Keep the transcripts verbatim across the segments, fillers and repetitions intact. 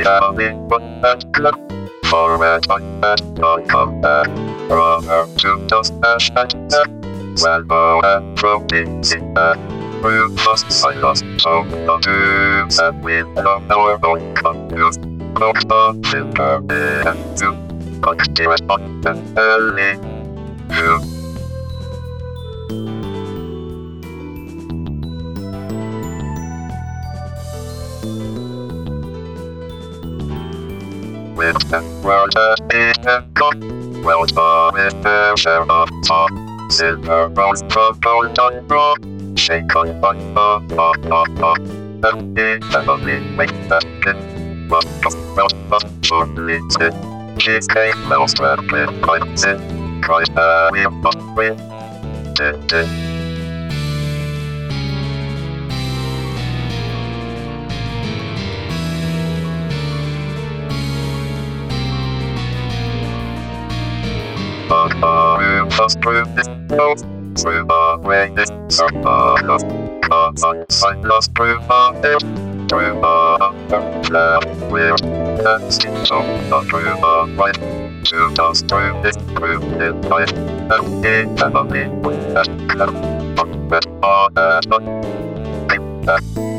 family one and club. Format I and non-com back. Runner to dust ash and that. Salvo and proteins in that. Rufus silos tone the tubes and with no our own confused. Close the filter and do. Consider on and early. Do. With the world that is and gone. Well done with their share of talk. Silver rose from gold on rock. Shake on on on on on on. And it heavily make that kid. What was well but shortly said. Cheesecake melts red with pipes in. Cry uh we're not win. Did did. But our first through this nose, through the way this surplus, comes on sight lost through the air, through the underfloor, we're dancing on the through the right, to dust through this through the life, and it heavily with that cloud, on red on and on, keep that.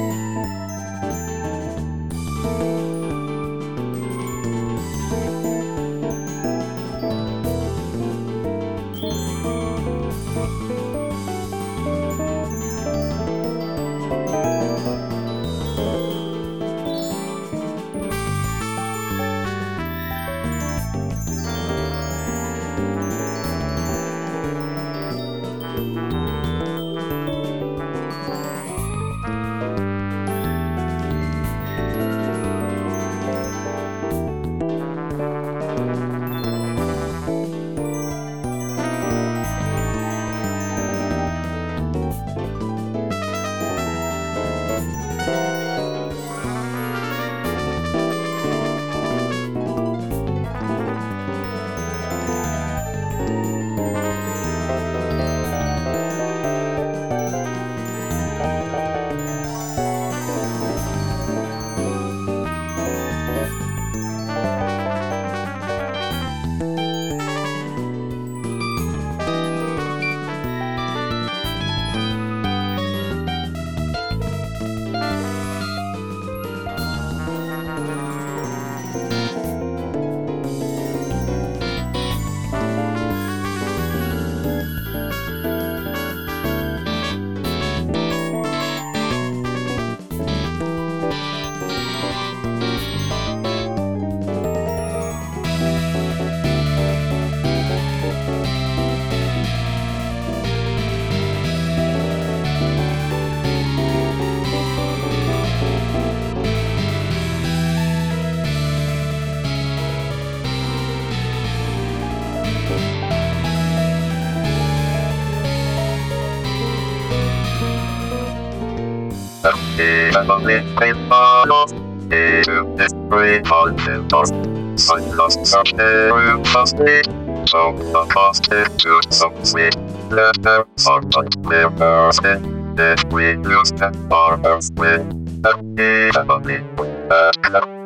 He heavily paid my loss. He took this free haunted lost. Sun lost such a room fast me. So the cost is to some sweet. Let them sort of clear her skin. If we lose them, our earth win. And he heavily went back.